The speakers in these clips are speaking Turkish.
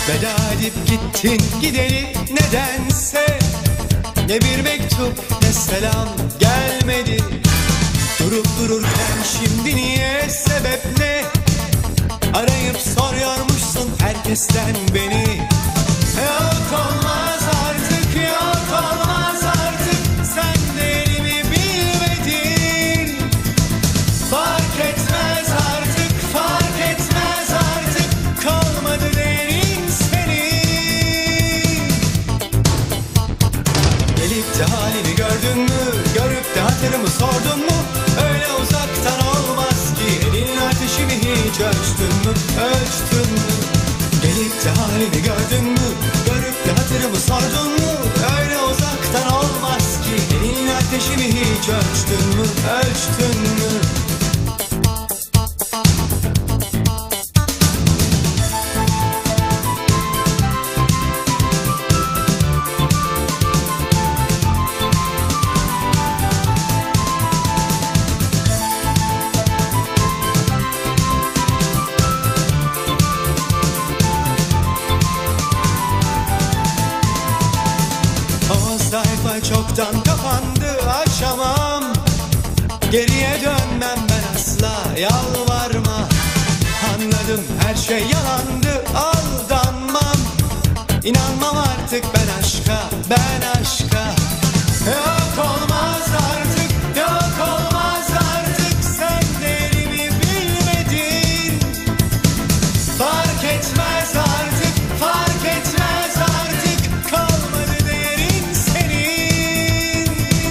Veda edip gittin gideli nedense, ne bir mektup ne selam gelmedi. Durup dururken şimdi niye, sebep ne? Arayıp soruyormuşsun herkesten beni. Yok olmaz artık, yok olmaz artık, sen de elimi bilmedin. Fark etmez artık, fark etmez artık, kalmadı değerin senin. Gelip de halimi gördün mü, görüp de hatırımı sordun mu? Öyle uzaktan olmaz ki, elinin ateşini hiç ölçtün mü, ölçtün mü? Gelip de halimi gördün mü, görüp de hatırımı sordun mu? Öyle uzaktan olmaz ki, elinin ateşini hiç ölçtün mü, ölçtün mü? Sayfa çoktan kapandı, açamam. Geriye dönmem ben asla, yalvarma. Anladım her şey yalandı, aldanmam. İnanmam artık ben aşka, ben aşka. Yok olmaz artık, yok olmaz artık, sen de elimi bilmedin. Fark etmez artık, fark etmez artık, kalmadı değerin senin.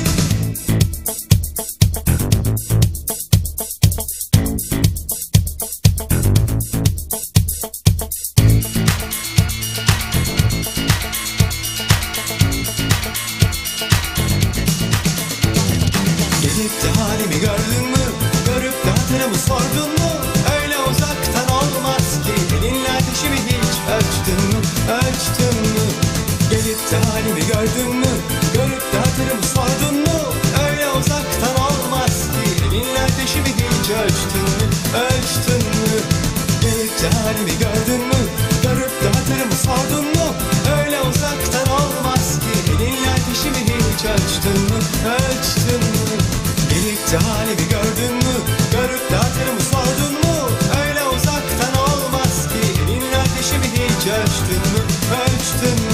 Gelip de halimi gördün mü, görüp de hatırımı sordun mu? Öyle uzaktan olmaz ki, elinle ateşimi hiç ölçtün mü, ölçtün mü? Gelip de halimi gördün mü, görüp de hatırımı sordun mu? Öyle uzaktan olmaz ki, elinle ateşimi hiç ölçtün mü, ölçtün mü? Gelip de halimi gördün mü, görüp de hatırımı sordun mu? Öyle uzaktan olmaz ki, elinle ateşimi hiç ölçtün mü, ölçtün mü? Gelip de halimi gördün mü, görüp de hatırımı sordun mu? Öyle uzaktan olmaz ki, elinle ateşimi hiç ölçtün mü, ölçtün mü?